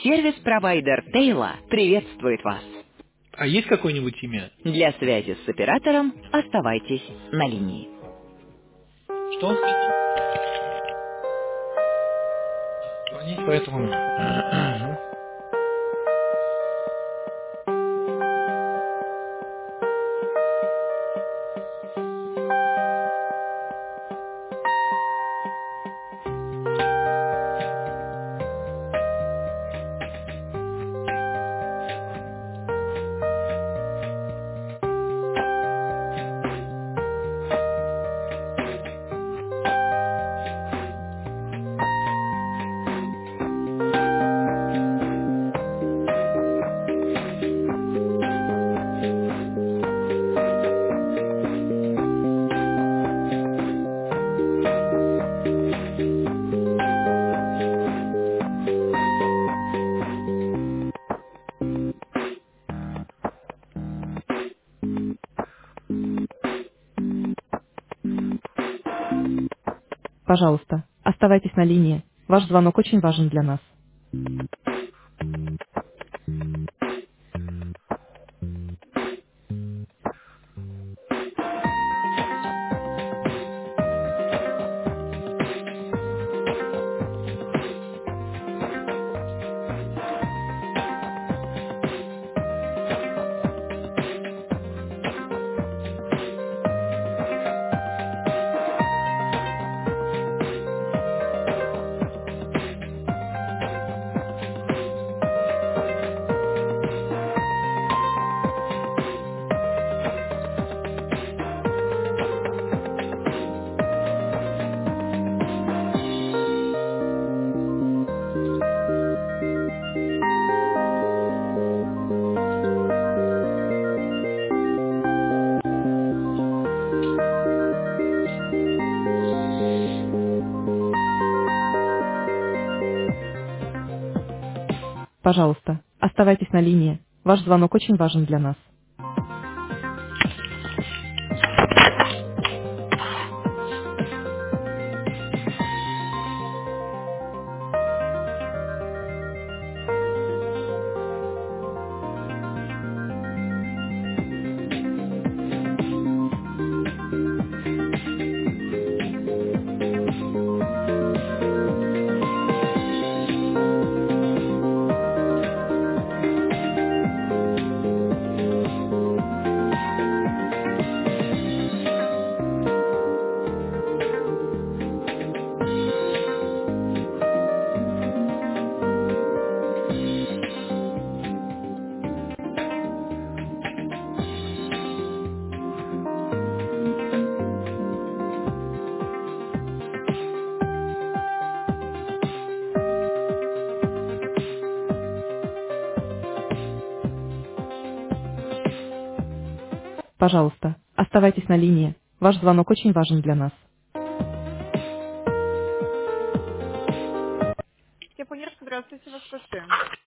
Сервис-провайдер Тейла приветствует вас. А есть какое-нибудь имя? Для связи с оператором оставайтесь на линии. Что он сказал? Звонить по этому номеру. Пожалуйста, оставайтесь на линии. Ваш звонок очень важен для нас. Пожалуйста, оставайтесь на линии. Ваш звонок очень важен для нас. Пожалуйста, оставайтесь на линии. Ваш звонок очень важен для нас. Японер, здравствуйте, вас слушаем.